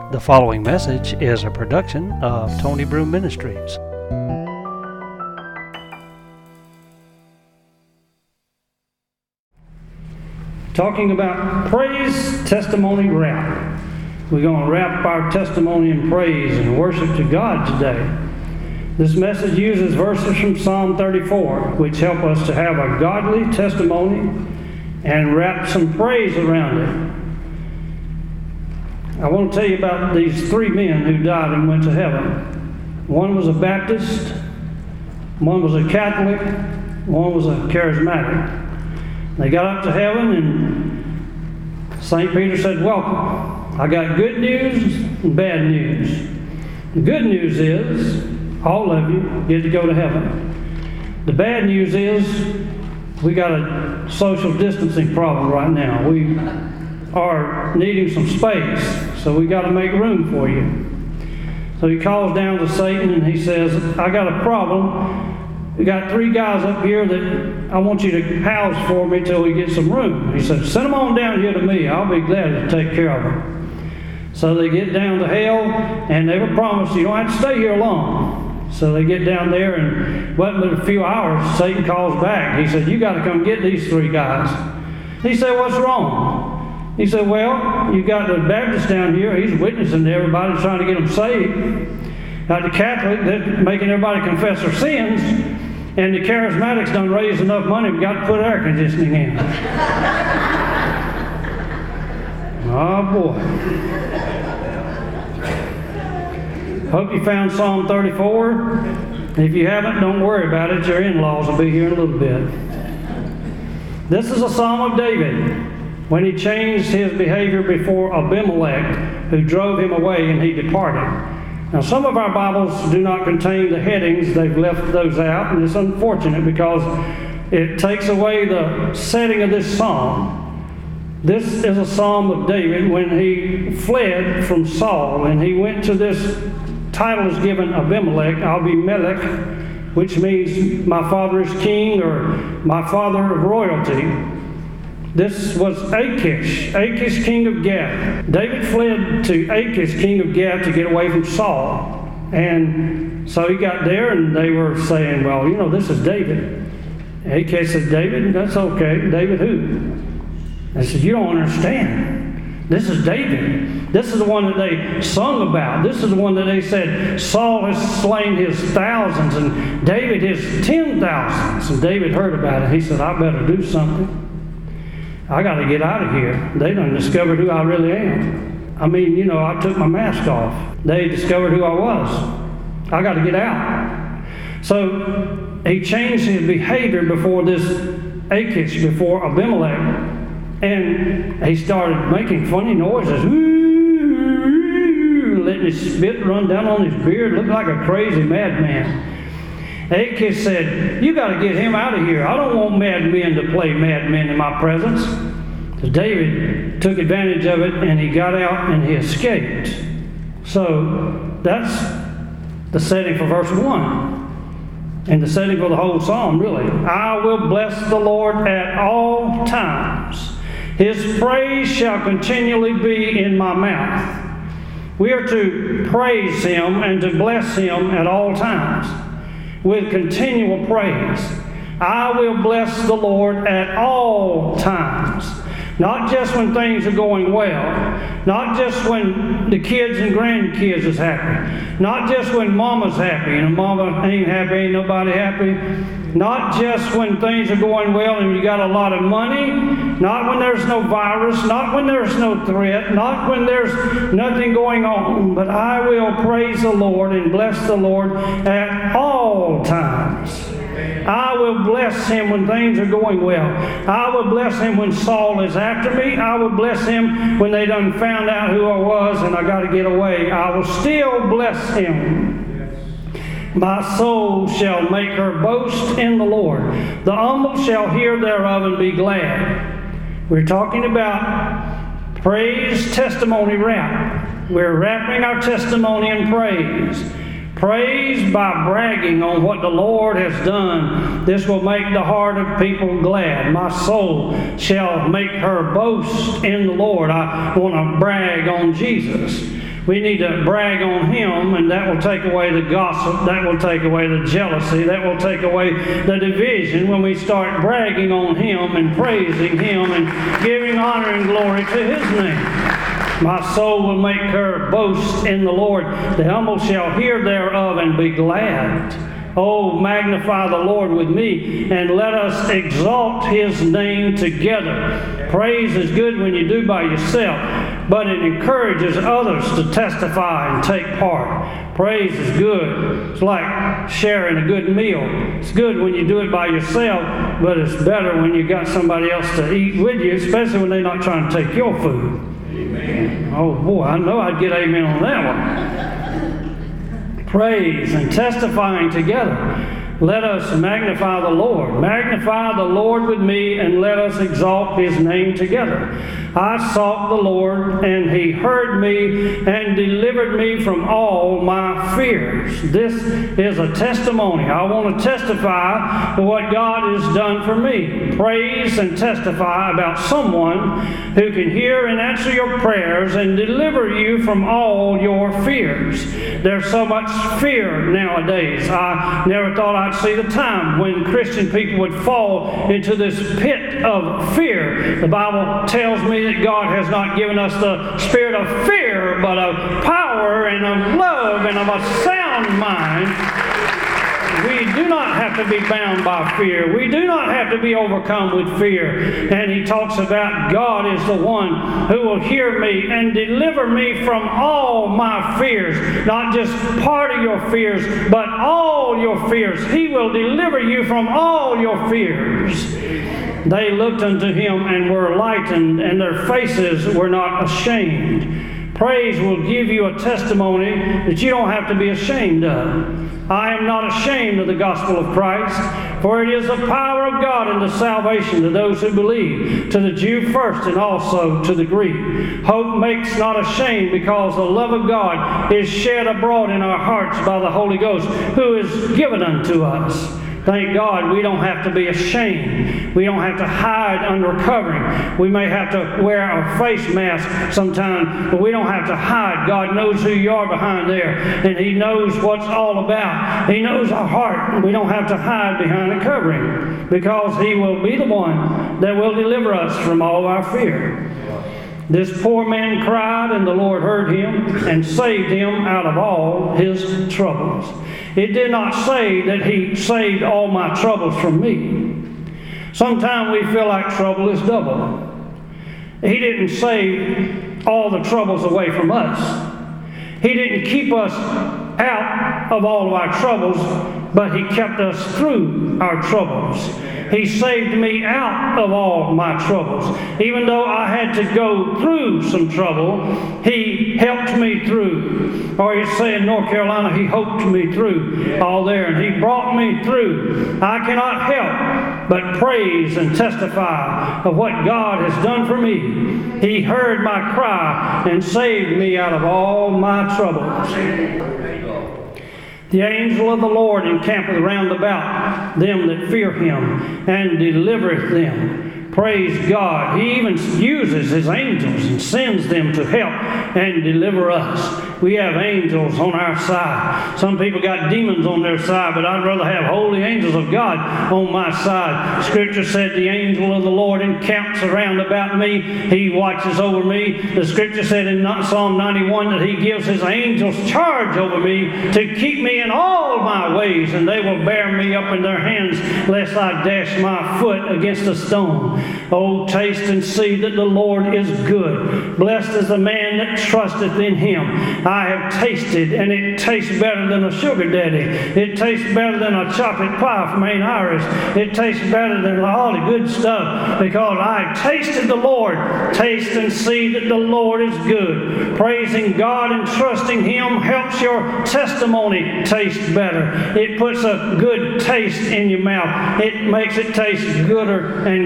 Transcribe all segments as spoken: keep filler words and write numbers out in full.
The following message is a production of Tony Broom Ministries. Talking about praise, testimony, wrap. We're going to wrap our testimony in praise and worship to God today. This message uses verses from Psalm thirty-four, which help us to have a godly testimony and wrap some praise around it. I want to tell you about these three men who died and went to heaven. One was a Baptist, one was a Catholic, one was a charismatic. They got up to heaven and Saint Peter said, "Welcome. I got good news and bad news. The good news is all of you get to go to heaven. The bad news is we got a social distancing problem right now. We are needing some space, so we got to make room for you." So he calls down to Satan and he says, "I got a problem. We got three guys up here that I want you to house for me till we get some room." He said, "Send them on down here to me. I'll be glad to take care of them." So they get down to hell, and they were promised, "You don't have to stay here long." So they get down there, and wasn't but a few hours, Satan calls back. He said, "You got to come get these three guys." He said, "What's wrong?" He said, "Well, you got the Baptist down here. He's witnessing to everybody, trying to get them saved. Got the Catholic, they're making everybody confess their sins. And the charismatics done raised enough money, we got to put air conditioning in." Oh boy. Hope you found Psalm thirty-four. If you haven't, don't worry about it. Your in-laws will be here in a little bit. This is a Psalm of David when he changed his behavior before Abimelech, who drove him away, and he departed. Now, some of our Bibles do not contain the headings. They've left those out, and it's unfortunate because it takes away the setting of this psalm. This is a psalm of David when he fled from Saul, and he went to this title is given Abimelech, Abimelech, which means my father is king or my father of royalty. This was Achish, Achish king of Gath. David fled to Achish king of Gath to get away from Saul. And so he got there and they were saying, "Well, you know, this is David." Achish said, "David? That's okay. David who?" They said, "You don't understand. This is David. This is the one that they sung about. This is the one that they said Saul has slain his thousands and David his ten thousands." And David heard about it. He said, "I better do something. I got to get out of here. They done discovered who I really am. I mean, you know, I took my mask off. They discovered who I was. I got to get out." So he changed his behavior before this Achish, before Abimelech, and he started making funny noises, letting his spit run down on his beard, looked like a crazy madman. Achish said, "You got to get him out of here. I don't want madmen to play madmen in my presence." So David took advantage of it and he got out and he escaped. So that's the setting for verse one and the setting for the whole psalm, really. "I will bless the Lord at all times. His praise shall continually be in my mouth." We are to praise Him and to bless Him at all times, with continual praise. I will bless the Lord at all times. Not just when things are going well. Not just when the kids and grandkids is happy. Not just when mama's happy and mama ain't happy, ain't nobody happy. Not just when things are going well and you got a lot of money. Not when there's no virus. Not when there's no threat. Not when there's nothing going on. But I will praise the Lord and bless the Lord at all times. I will bless Him when things are going well. I will bless Him when Saul is after me. I will bless Him when they done found out who I was and I got to get away. I will still bless Him. My soul shall make her boast in the Lord. The humble shall hear thereof and be glad. We're talking about praise, testimony, wrap. We're wrapping our testimony in praise. Praise by bragging on what the Lord has done. This will make the heart of people glad. My soul shall make her boast in the Lord. I want to brag on Jesus. We need to brag on Him, and that will take away the gossip, that will take away the jealousy, that will take away the division when we start bragging on Him and praising Him and giving honor and glory to His name. My soul will make her boast in the Lord. The humble shall hear thereof and be glad. Oh, magnify the Lord with me, and let us exalt His name together. Praise is good when you do by yourself, but it encourages others to testify and take part. Praise is good. It's like sharing a good meal. It's good when you do it by yourself, but it's better when you got somebody else to eat with you, especially when they're not trying to take your food. Amen. Oh boy, I know I'd get amen on that one. Praise and testifying together. Let us magnify the Lord. Magnify the Lord with me, and let us exalt His name together. I sought the Lord, and He heard me and delivered me from all my fears. This is a testimony. I want to testify to what God has done for me. Praise and testify about someone who can hear and answer your prayers and deliver you from all your fears. There's so much fear nowadays. I never thought I'd see the time when Christian people would fall into this pit of fear. The Bible tells me that God has not given us the spirit of fear, but of power and of love and of a sound mind. We do not have to be bound by fear. We do not have to be overcome with fear. And he talks about God is the one who will hear me and deliver me from all my fears. Not just part of your fears, but all your fears. He will deliver you from all your fears. They looked unto Him and were lightened, and their faces were not ashamed. Praise will give you a testimony that you don't have to be ashamed of. I am not ashamed of the gospel of Christ, for it is the power of God unto salvation to those who believe, to the Jew first and also to the Greek. Hope makes not ashamed, because the love of God is shed abroad in our hearts by the Holy Ghost, who is given unto us. Thank God we don't have to be ashamed. We don't have to hide under a covering. We may have to wear a face mask sometimes, but we don't have to hide. God knows who you are behind there, and He knows what's all about. He knows our heart, and we don't have to hide behind a covering, because He will be the one that will deliver us from all our fear. This poor man cried, and the Lord heard him and saved him out of all his troubles. It did not say that He saved all my troubles from me. Sometimes we feel like trouble is double. He didn't save all the troubles away from us. He didn't keep us out of all of our troubles, but He kept us through our troubles. He saved me out of all my troubles. Even though I had to go through some trouble, He helped me through. Or you say in North Carolina, He hoped me through all there, and He brought me through. I cannot help but praise and testify of what God has done for me. He heard my cry and saved me out of all my troubles. The angel of the Lord encampeth round about them that fear Him, and delivereth them. Praise God. He even uses His angels and sends them to help and deliver us. We have angels on our side. Some people got demons on their side, but I'd rather have holy angels of God on my side. Scripture said the angel of the Lord encamps around about me. He watches over me. The Scripture said in Psalm ninety-one that He gives His angels charge over me to keep me in all my ways, and they will bear me up in their hands, lest I dash my foot against a stone. Oh, taste and see that the Lord is good. Blessed is the man that trusteth in Him. I have tasted, and it tastes better than a sugar daddy. It tastes better than a chocolate pie from Aunt Iris. It tastes better than all the good stuff, because I tasted the Lord. Taste and see that the Lord is good. Praising God and trusting Him helps your testimony taste better. It puts a good taste in your mouth. It makes it taste gooder and gooder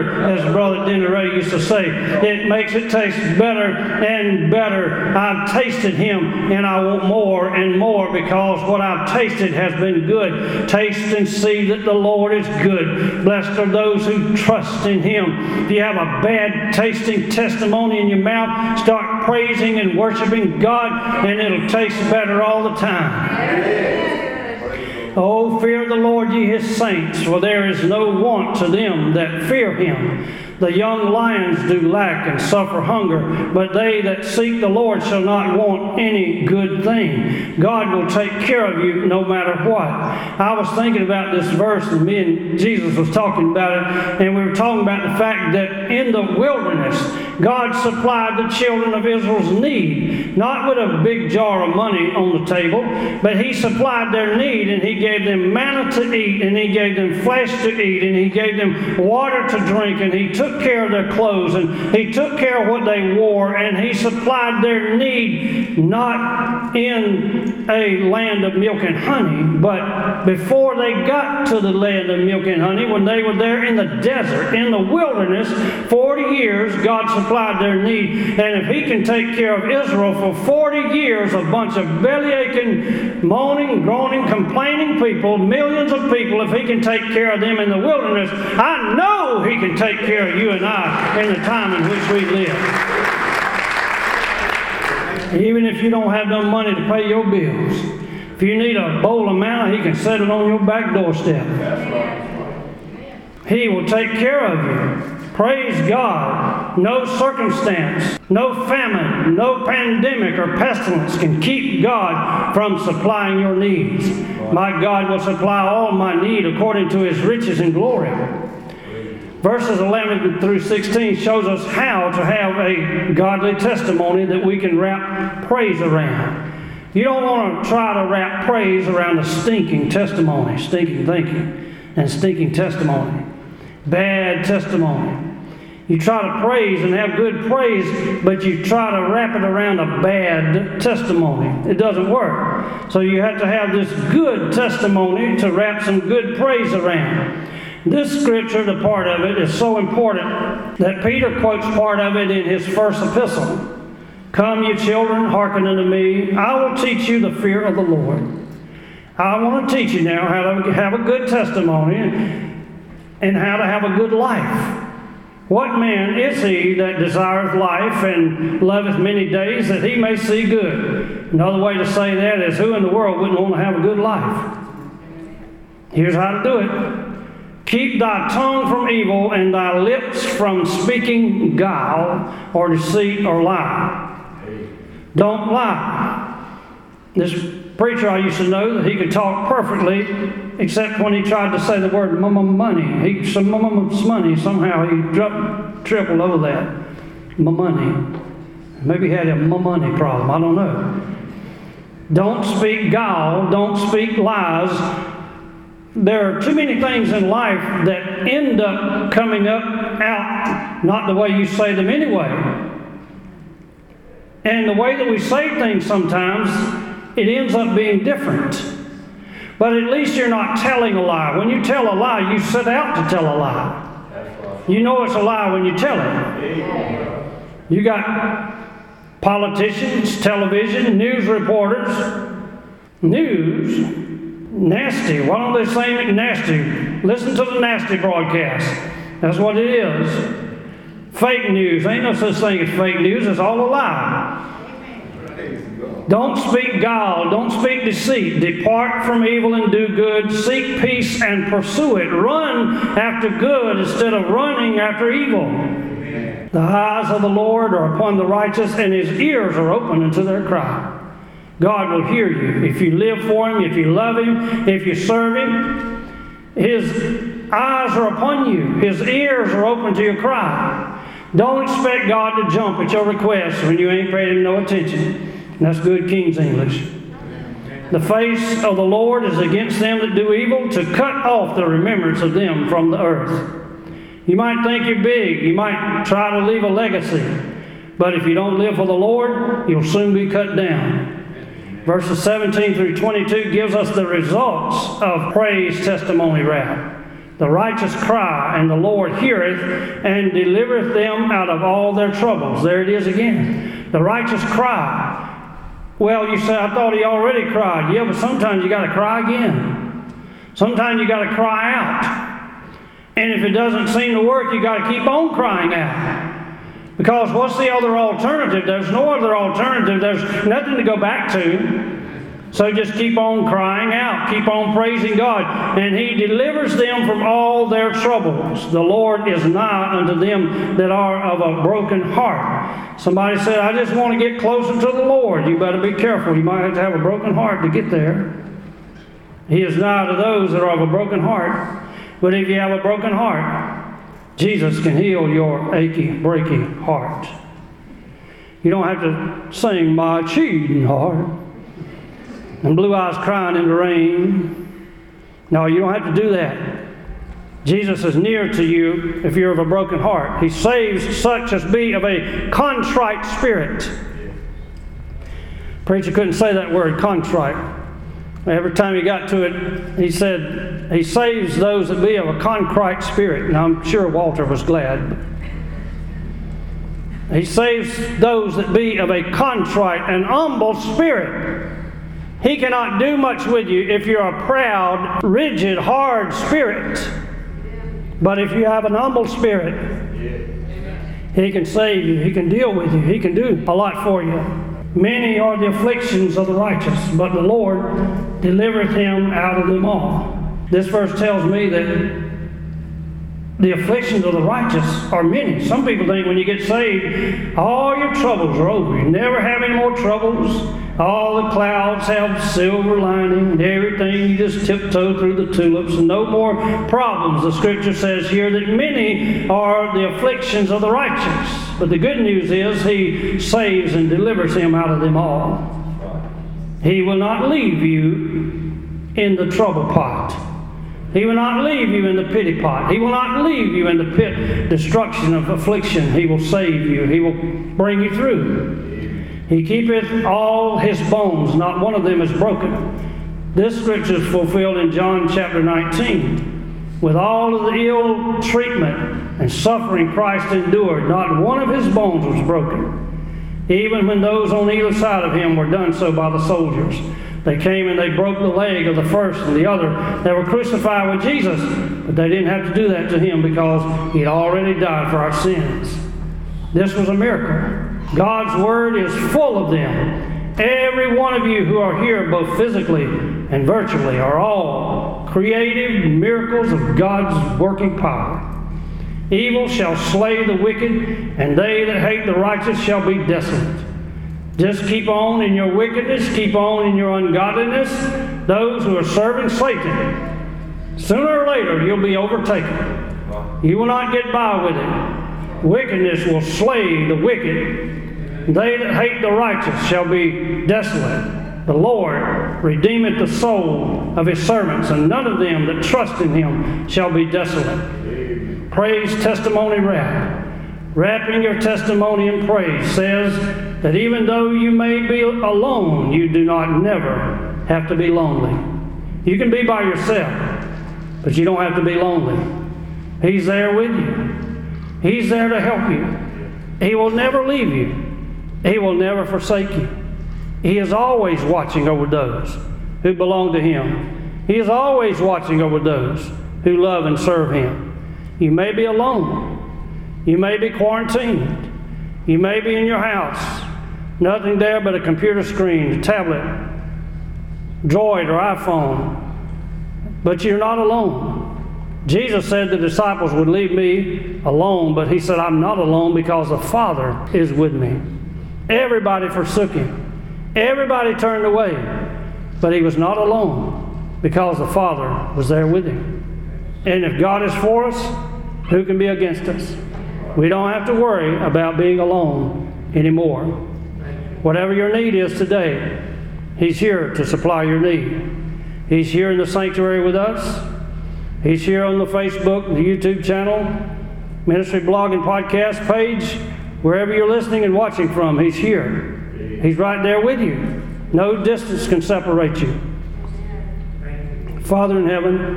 better, as Brother Denny Ray used to say. It makes it taste better and better. I've tasted Him, and I want more and more, because what I've tasted has been good. Taste and see that the Lord is good. Blessed are those who trust in Him. If you have a bad tasting testimony in your mouth, start praising and worshiping God, and it'll taste better all the time. Oh, fear the Lord, ye His saints, for there is no want to them that fear Him. The young lions do lack and suffer hunger, but they that seek the Lord shall not want any good thing. God will take care of you no matter what. I was thinking about this verse, and me and Jesus was talking about it, and we were talking about the fact that in the wilderness, God supplied the children of Israel's need, not with a big jar of money on the table, but He supplied their need, and He gave them manna to eat, and He gave them flesh to eat, and He gave them water to drink, and He took care of their clothes, and He took care of what they wore, and He supplied their need, not in a land of milk and honey, but before they got to the land of milk and honey, when they were there in the desert, in the wilderness, forty years, God supplied their need. And if He can take care of Israel for forty years, a bunch of belly-aching, moaning, groaning, complaining people, millions of people, if He can take care of them in the wilderness, I know He can take care of you and I in the time in which we live. Even if you don't have no money to pay your bills, if you need a bowl of manna, He can set it on your back doorstep. He will take care of you. Praise God. No circumstance, no famine, no pandemic or pestilence can keep God from supplying your needs. My God will supply all my need according to His riches and glory. Verses eleven through sixteen shows us how to have a godly testimony that we can wrap praise around. You don't want to try to wrap praise around a stinking testimony, stinking thinking, and stinking testimony. Bad testimony. You try to praise and have good praise, but you try to wrap it around a bad testimony. It doesn't work. So you have to have this good testimony to wrap some good praise around. This scripture, the part of it, is so important that Peter quotes part of it in his first epistle. Come, ye children, hearken unto me. I will teach you the fear of the Lord. I want to teach you now how to have a good testimony and how to have a good life. What man is he that desireth life and loveth many days that he may see good? Another way to say that is, who in the world wouldn't want to have a good life? Here's how to do it. Keep thy tongue from evil and thy lips from speaking guile or deceit or lie. Don't lie. This preacher I used to know, that he could talk perfectly, except when he tried to say the word money. He some money, somehow he dropped, tripled over that. Money. Maybe he had a money problem. I don't know. Don't speak guile. Don't speak lies. There are too many things in life that end up coming up out not the way you say them anyway. And the way that we say things sometimes, it ends up being different. But at least you're not telling a lie. When you tell a lie, you set out to tell a lie. You know it's a lie when you tell it. You got politicians, television, news reporters. News? Nasty. Why don't they say it nasty? Listen to the nasty broadcast. That's what it is. Fake news. Ain't no such thing as fake news. It's all a lie. Don't speak guile. Don't speak deceit. Depart from evil and do good. Seek peace and pursue it. Run after good instead of running after evil. The eyes of the Lord are upon the righteous, and His ears are open unto their cry. God will hear you. If you live for Him, if you love Him, if you serve Him, His eyes are upon you. His ears are open to your cry. Don't expect God to jump at your request when you ain't paid Him no attention. And that's good King's English. The face of the Lord is against them that do evil, to cut off the remembrance of them from the earth. You might think you're big. You might try to leave a legacy. But if you don't live for the Lord, you'll soon be cut down. Verses seventeen through twenty-two gives us the results of praise testimony wrap. The righteous cry, and the Lord heareth, and delivereth them out of all their troubles. There it is again. The righteous cry. Well, you say, I thought he already cried. Yeah, but sometimes you got to cry again. Sometimes you got to cry out. And if it doesn't seem to work, you got to keep on crying out. Because what's the other alternative? There's no other alternative. There's nothing to go back to. So just keep on crying out. Keep on praising God. And He delivers them from all their troubles. The Lord is nigh unto them that are of a broken heart. Somebody said, I just want to get closer to the Lord. You better be careful. You might have to have a broken heart to get there. He is nigh to those that are of a broken heart. But if you have a broken heart, Jesus can heal your achy, breaky heart. You don't have to sing, my cheating heart, and blue eyes crying in the rain. No, you don't have to do that. Jesus is near to you if you're of a broken heart. He saves such as be of a contrite spirit. Preacher couldn't say that word, contrite. Every time he got to it, he said, He saves those that be of a contrite spirit. And I'm sure Walter was glad. He saves those that be of a contrite and humble spirit. He cannot do much with you if you're a proud, rigid, hard spirit. But if you have an humble spirit, He can save you. He can deal with you. He can do a lot for you. Many are the afflictions of the righteous, but the Lord delivereth him out of them all. This verse tells me that the afflictions of the righteous are many. Some people think when you get saved, all your troubles are over. You never have any more troubles. All the clouds have silver lining and everything. You just tiptoe through the tulips and no more problems. The Scripture says here that many are the afflictions of the righteous. But the good news is He saves and delivers him out of them all. He will not leave you in the trouble pot. He will not leave you in the pity pot. He will not leave you in the pit destruction of affliction. He will save you. He will bring you through. He keepeth all His bones. Not one of them is broken. This scripture is fulfilled in John chapter nineteen. With all of the ill treatment and suffering Christ endured, not one of His bones was broken. Even when those on either side of Him were done so by the soldiers. They came and they broke the leg of the first and the other. They were crucified with Jesus, but they didn't have to do that to Him because He had already died for our sins. This was a miracle. God's Word is full of them. Every one of you who are here, both physically and virtually, are all creative miracles of God's working power. Evil shall slay the wicked, and they that hate the righteous shall be desolate. Just keep on in your wickedness, keep on in your ungodliness. Those who are serving Satan, sooner or later you'll be overtaken. You will not get by with it. Wickedness will slay the wicked. They that hate the righteous shall be desolate. The Lord redeemeth the soul of His servants, and none of them that trust in Him shall be desolate. Praise testimony wrap. Wrapping your testimony in praise says that even though you may be alone, you do not never have to be lonely. You can be by yourself, but you don't have to be lonely. He's there with you. He's there to help you. He will never leave you. He will never forsake you. He is always watching over those who belong to Him. He is always watching over those who love and serve Him. You may be alone. You may be quarantined. You may be in your house. Nothing there but a computer screen, a tablet, Droid or iPhone. But you're not alone. Jesus said the disciples would leave me alone, but He said, I'm not alone because the Father is with me. Everybody forsook Him. Everybody turned away. But He was not alone because the Father was there with Him. And if God is for us, who can be against us? We don't have to worry about being alone anymore. Whatever your need is today, He's here to supply your need. He's here in the sanctuary with us. He's here on the Facebook, the YouTube channel, ministry blog and podcast page. Wherever you're listening and watching from, He's here. He's right there with you. No distance can separate you. Father in heaven,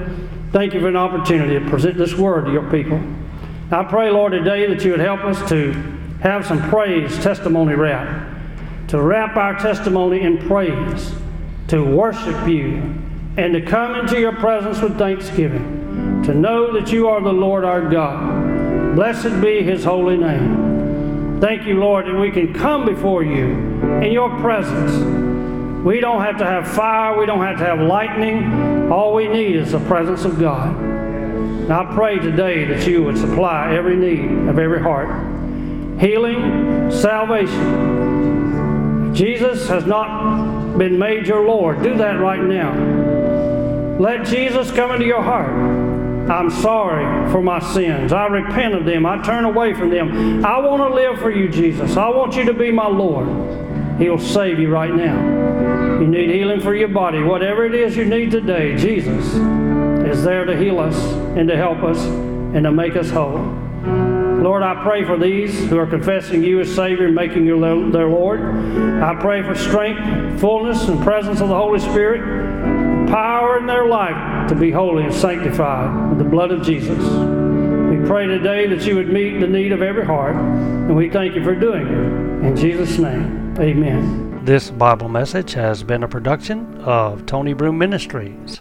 Thank you for an opportunity to present this word to your people. I pray, Lord, today that you would help us to have some praise testimony wrap, to wrap our testimony in praise, to worship you, and to come into your presence with thanksgiving, to know that you are the Lord our God. Blessed be his holy name. Thank you, Lord, that we can come before you in your presence. We don't have to have fire. We don't have to have lightning. All we need is the presence of God. And I pray today that you would supply every need of every heart. Healing, salvation. Jesus has not been made your Lord. Do that right now. Let Jesus come into your heart. I'm sorry for my sins. I repent of them. I turn away from them. I want to live for you, Jesus. I want you to be my Lord. He'll save you right now. You need healing for your body. Whatever it is you need today, Jesus is there to heal us and to help us and to make us whole. Lord, I pray for these who are confessing you as Savior and making you their Lord. I pray for strength, fullness, and presence of the Holy Spirit, power in their life to be holy and sanctified with the blood of Jesus. We pray today that you would meet the need of every heart, and we thank you for doing it. In Jesus' name, amen. This Bible message has been a production of Tony Broom Ministries.